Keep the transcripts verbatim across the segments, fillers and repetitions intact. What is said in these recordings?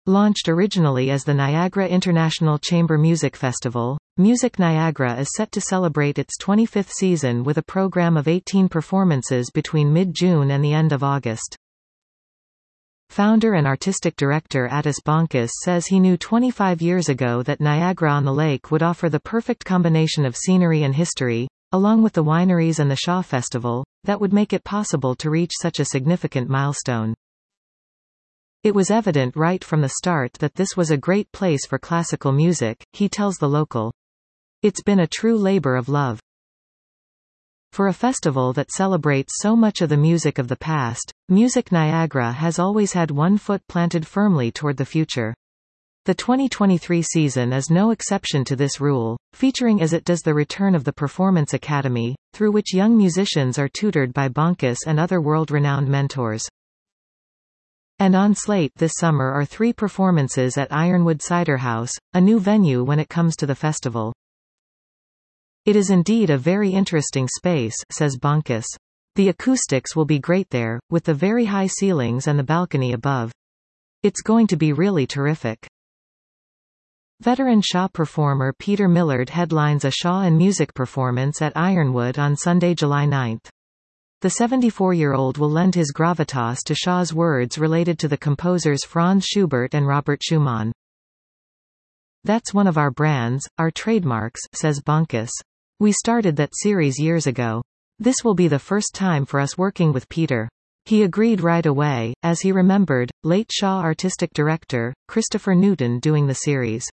Launched originally as the Niagara International Chamber Music Festival, Music Niagara is set to celebrate its twenty-fifth season with a program of eighteen performances between mid-June and the end of August. Founder and artistic director Atis Bonkas says he knew twenty-five years ago that Niagara-on-the-Lake would offer the perfect combination of scenery and history, along with the wineries and the Shaw Festival, that would make it possible to reach such a significant milestone. It was evident right from the start that this was a great place for classical music, he tells The Local. It's been a true labor of love. For a festival that celebrates so much of the music of the past, Music Niagara has always had one foot planted firmly toward the future. The twenty twenty-three season is no exception to this rule, featuring as it does the return of the Performance Academy, through which young musicians are tutored by Bonkas and other world-renowned mentors. And on slate this summer are three performances at Ironwood Cider House, a new venue when it comes to the festival. It is indeed a very interesting space, says Bonkas. The acoustics will be great there, with the very high ceilings and the balcony above. It's going to be really terrific. Veteran Shaw performer Peter Millard headlines a Shaw and music performance at Ironwood on Sunday, July ninth. The seventy-four-year-old will lend his gravitas to Shaw's words related to the composers Franz Schubert and Robert Schumann. That's one of our brands, our trademarks, says Bonkas. We started that series years ago. This will be the first time for us working with Peter. He agreed right away, as he remembered, late Shaw artistic director, Christopher Newton doing the series.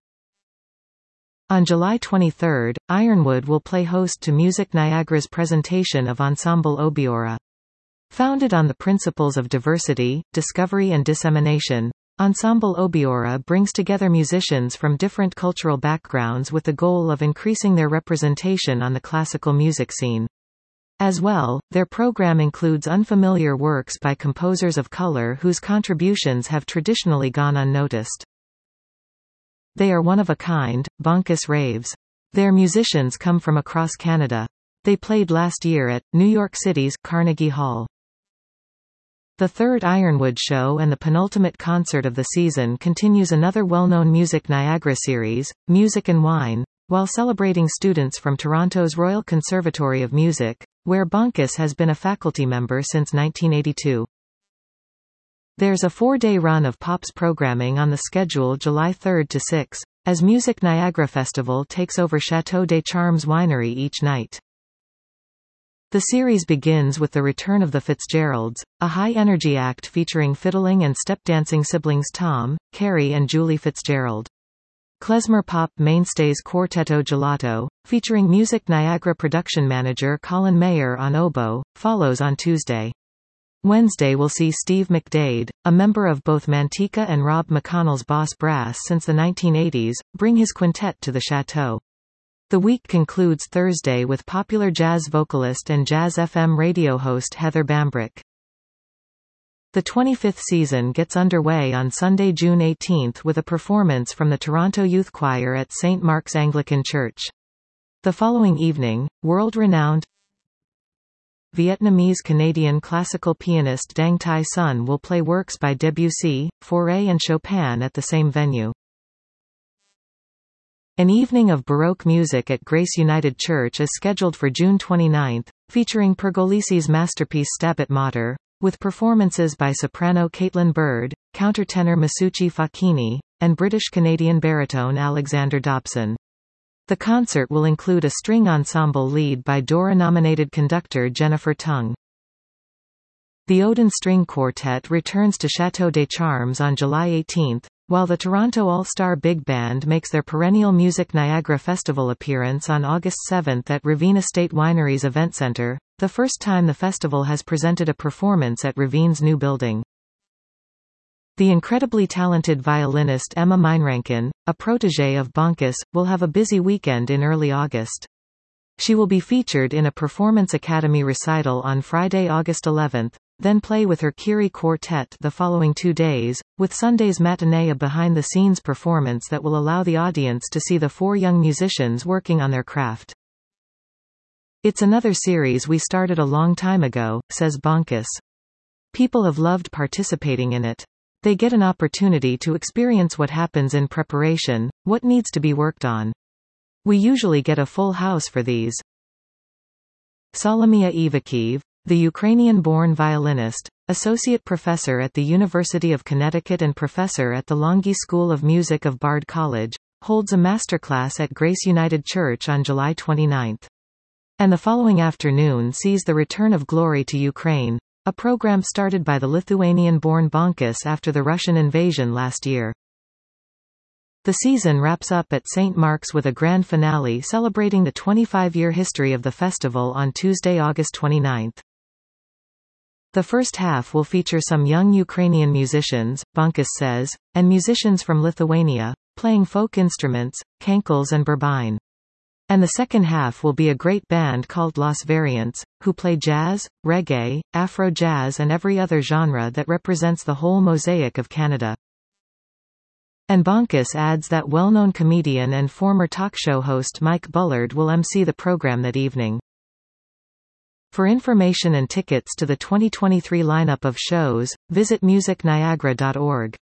On July twenty-third, Ironwood will play host to Music Niagara's presentation of Ensemble Obiora. Founded on the principles of diversity, discovery and dissemination, Ensemble Obiora brings together musicians from different cultural backgrounds with the goal of increasing their representation on the classical music scene. As well, their program includes unfamiliar works by composers of color whose contributions have traditionally gone unnoticed. They are one of a kind, Bonkas raves. Their musicians come from across Canada. They played last year at New York City's Carnegie Hall. The third Ironwood show and the penultimate concert of the season continues another well-known Music Niagara series, Music and Wine, while celebrating students from Toronto's Royal Conservatory of Music, where Bonkas has been a faculty member since nineteen eighty-two. There's a four-day run of Pops programming on the schedule July third to sixth, as Music Niagara Festival takes over Chateau des Charmes Winery each night. The series begins with the return of the Fitzgeralds, a high-energy act featuring fiddling and step-dancing siblings Tom, Carrie and Julie Fitzgerald. Klezmer Pop mainstays Quartetto Gelato, featuring Music Niagara production manager Colin Mayer on oboe, follows on Tuesday. Wednesday will see Steve McDade, a member of both Manteca and Rob McConnell's Boss Brass since the nineteen eighties, bring his quintet to the chateau. The week concludes Thursday with popular jazz vocalist and Jazz F M radio host Heather Bambrick. The twenty-fifth season gets underway on Sunday, June eighteenth with a performance from the Toronto Youth Choir at Saint Mark's Anglican Church. The following evening, world-renowned Vietnamese-Canadian classical pianist Dang Thai Son will play works by Debussy, Fauré and Chopin at the same venue. An evening of Baroque music at Grace United Church is scheduled for June twenty-ninth, featuring Pergolesi's masterpiece Stabat Mater, with performances by soprano Caitlin Bird, countertenor Masucci Facchini, and British-Canadian baritone Alexander Dobson. The concert will include a string ensemble led by Dora-nominated conductor Jennifer Tung. The Odin String Quartet returns to Chateau des Charmes on July eighteenth, while the Toronto All-Star Big Band makes their perennial Music Niagara Festival appearance on August seventh at Ravine Estate Winery's Event Centre, the first time the festival has presented a performance at Ravine's new building. The incredibly talented violinist Emma Meinranken, a protégé of Bonkas, will have a busy weekend in early August. She will be featured in a Performance Academy recital on Friday, August eleventh, then play with her Curie Quartet the following two days, with Sunday's matinee a behind-the-scenes performance that will allow the audience to see the four young musicians working on their craft. It's another series we started a long time ago, says Bonkas. People have loved participating in it. They get an opportunity to experience what happens in preparation, what needs to be worked on. We usually get a full house for these. Solomia Ivakiv, the Ukrainian-born violinist, associate professor at the University of Connecticut and professor at the Longy School of Music of Bard College, holds a masterclass at Grace United Church on July twenty-ninth. And the following afternoon sees the return of Glory to Ukraine, a program started by the Lithuanian-born Bonkus after the Russian invasion last year. The season wraps up at Saint Mark's with a grand finale celebrating the twenty-five-year history of the festival on Tuesday, August twenty-ninth. The first half will feature some young Ukrainian musicians, Bonkus says, and musicians from Lithuania, playing folk instruments, kankals and burbine. And the second half will be a great band called Los Variants, who play jazz, reggae, Afro-jazz and every other genre that represents the whole mosaic of Canada. And Bonkus adds that well-known comedian and former talk show host Mike Bullard will emcee the program that evening. For information and tickets to the twenty twenty-three lineup of shows, visit music niagara dot org.